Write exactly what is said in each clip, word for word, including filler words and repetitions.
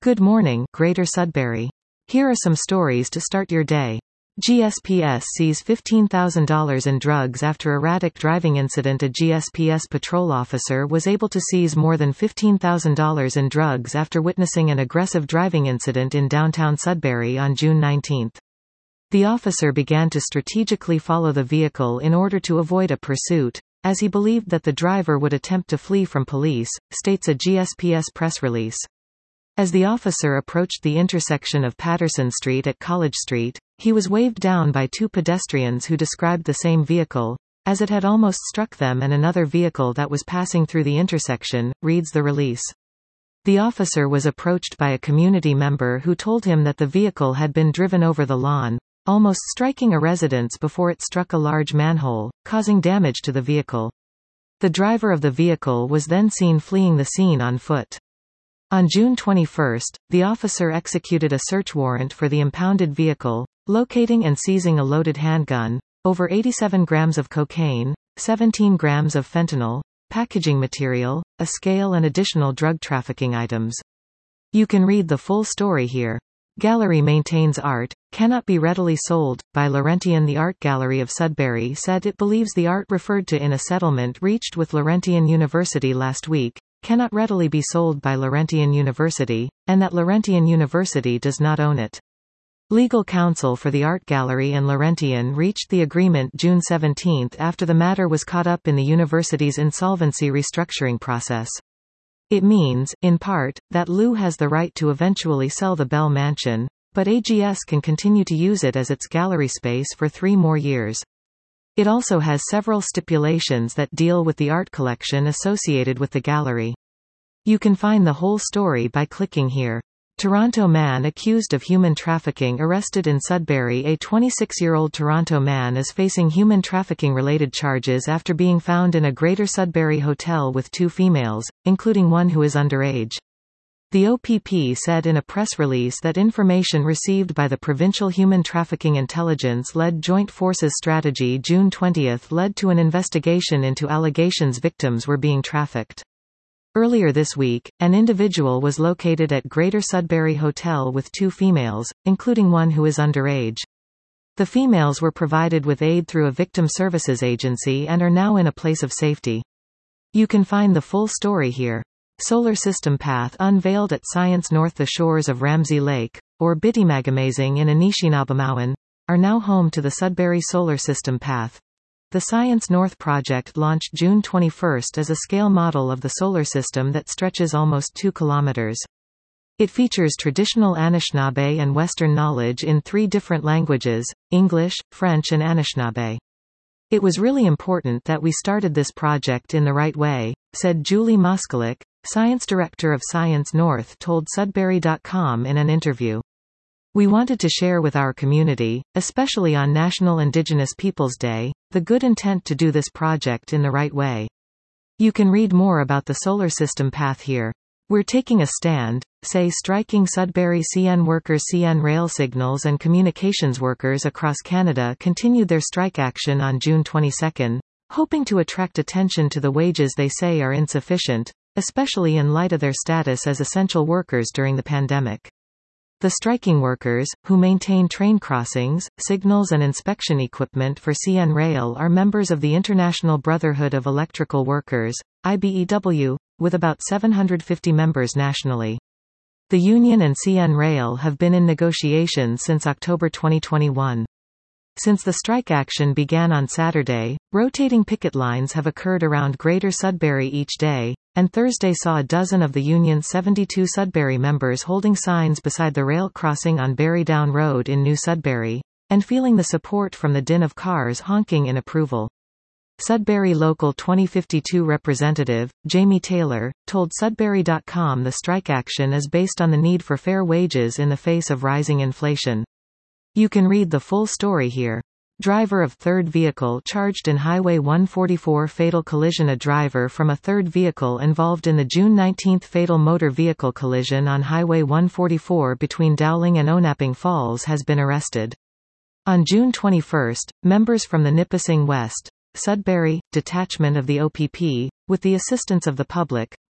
Good morning, Greater Sudbury. Here are some stories to start your day. G S P S sees fifteen thousand dollars in drugs after erratic driving incident. A G S P S patrol officer was able to seize more than fifteen thousand dollars in drugs after witnessing an aggressive driving incident in downtown Sudbury on June nineteenth. The officer began to strategically follow the vehicle in order to avoid a pursuit, as he believed that the driver would attempt to flee from police, states a G S P S press release. As the officer approached the intersection of Patterson Street at College Street, he was waved down by two pedestrians who described the same vehicle, as it had almost struck them and another vehicle that was passing through the intersection, reads the release. The officer was approached by a community member who told him that the vehicle had been driven over the lawn, almost striking a residence before it struck a large manhole, causing damage to the vehicle. The driver of the vehicle was then seen fleeing the scene on foot. On June twenty-first, the officer executed a search warrant for the impounded vehicle, locating and seizing a loaded handgun, over eighty-seven grams of cocaine, seventeen grams of fentanyl, packaging material, a scale and additional drug trafficking items. You can read the full story here. Gallery maintains art, cannot be readily sold, by Laurentian. The Art Gallery of Sudbury said it believes the art referred to in a settlement reached with Laurentian University last week cannot readily be sold by Laurentian University, and that Laurentian University does not own it. Legal counsel for the Art Gallery and Laurentian reached the agreement June seventeenth after the matter was caught up in the university's insolvency restructuring process. It means, in part, that Lou has the right to eventually sell the Bell Mansion, but A G S can continue to use it as its gallery space for three more years. It also has several stipulations that deal with the art collection associated with the gallery. You can find the whole story by clicking here. Toronto man accused of human trafficking arrested in Sudbury. A twenty-six-year-old Toronto man is facing human trafficking-related charges after being found in a Greater Sudbury hotel with two females, including one who is underage. The O P P said in a press release that information received by the Provincial Human Trafficking Intelligence-led Joint Forces Strategy June twentieth led to an investigation into allegations victims were being trafficked. Earlier this week, an individual was located at Greater Sudbury Hotel with two females, including one who is underage. The females were provided with aid through a victim services agency and are now in a place of safety. You can find the full story here. Solar System Path unveiled at Science North. The shores of Ramsey Lake, or Bittimagamazing in Anishinaabe, are now home to the Sudbury Solar System Path. The Science North project launched June twenty-first as a scale model of the solar system that stretches almost two kilometers. It features traditional Anishinaabe and Western knowledge in three different languages, English, French and Anishinaabe. It was really important that we started this project in the right way, said Julie Moskalik, Science Director of Science North told Sudbury dot com in an interview. We wanted to share with our community, especially on National Indigenous Peoples Day, the good intent to do this project in the right way. You can read more about the solar system path here. We're taking a stand, say striking Sudbury C N workers. C N rail signals and communications workers across Canada continued their strike action on June twenty-second, hoping to attract attention to the wages they say are insufficient, especially in light of their status as essential workers during the pandemic. The striking workers, who maintain train crossings, signals and inspection equipment for C N Rail, are members of the International Brotherhood of Electrical Workers, I B E W, with about seven hundred fifty members nationally. The union and C N Rail have been in negotiations since October twenty twenty-one. Since the strike action began on Saturday, rotating picket lines have occurred around Greater Sudbury each day, and Thursday saw a dozen of the union's seventy-two Sudbury members holding signs beside the rail crossing on Barry Down Road in New Sudbury, and feeling the support from the din of cars honking in approval. Sudbury Local twenty fifty-two representative, Jamie Taylor, told Sudbury dot com the strike action is based on the need for fair wages in the face of rising inflation. You can read the full story here. Driver of third vehicle charged in Highway one forty-four fatal collision. A driver from a third vehicle involved in the June nineteenth fatal motor vehicle collision on Highway one forty-four between Dowling and Onaping Falls has been arrested. On June twenty-first, members from the Nipissing West, Sudbury, detachment of the O P P, with the assistance of the public,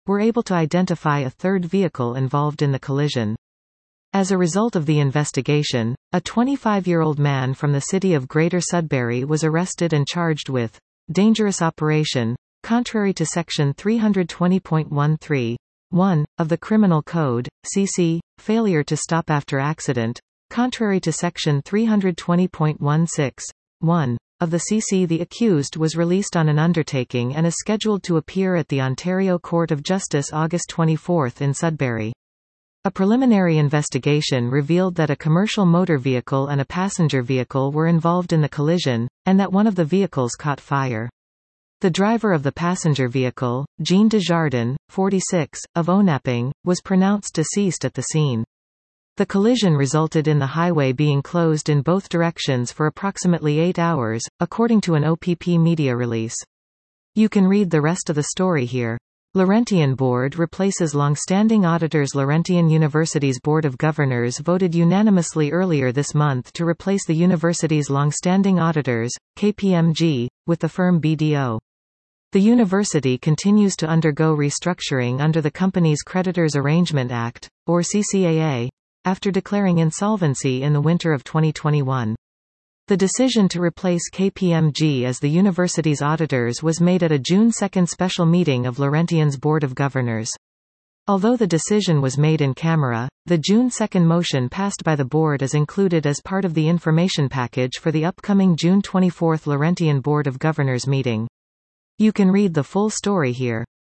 were able to identify a third vehicle involved in the collision. As a result of the investigation, a twenty-five-year-old man from the city of Greater Sudbury was arrested and charged with dangerous operation, contrary to Section three twenty point one three point one of the Criminal Code, C C, failure to stop after accident, contrary to Section three twenty point one six point one of the C C. The accused was released on an undertaking and is scheduled to appear at the Ontario Court of Justice August twenty-fourth in Sudbury. A preliminary investigation revealed that a commercial motor vehicle and a passenger vehicle were involved in the collision, and that one of the vehicles caught fire. The driver of the passenger vehicle, Jean Desjardins, forty-six, of Onaping, was pronounced deceased at the scene. The collision resulted in the highway being closed in both directions for approximately eight hours, according to an O P P media release. You can read the rest of the story here. Laurentian Board replaces long-standing auditors. Laurentian University's Board of Governors voted unanimously earlier this month to replace the university's long-standing auditors, K P M G, with the firm B D O. The university continues to undergo restructuring under the Companies Creditors Arrangement Act, or C C A A, after declaring insolvency in the winter of twenty twenty-one. The decision to replace K P M G as the university's auditors was made at a June second special meeting of Laurentian's Board of Governors. Although the decision was made in camera, the June second motion passed by the board is included as part of the information package for the upcoming June twenty-fourth Laurentian Board of Governors meeting. You can read the full story here.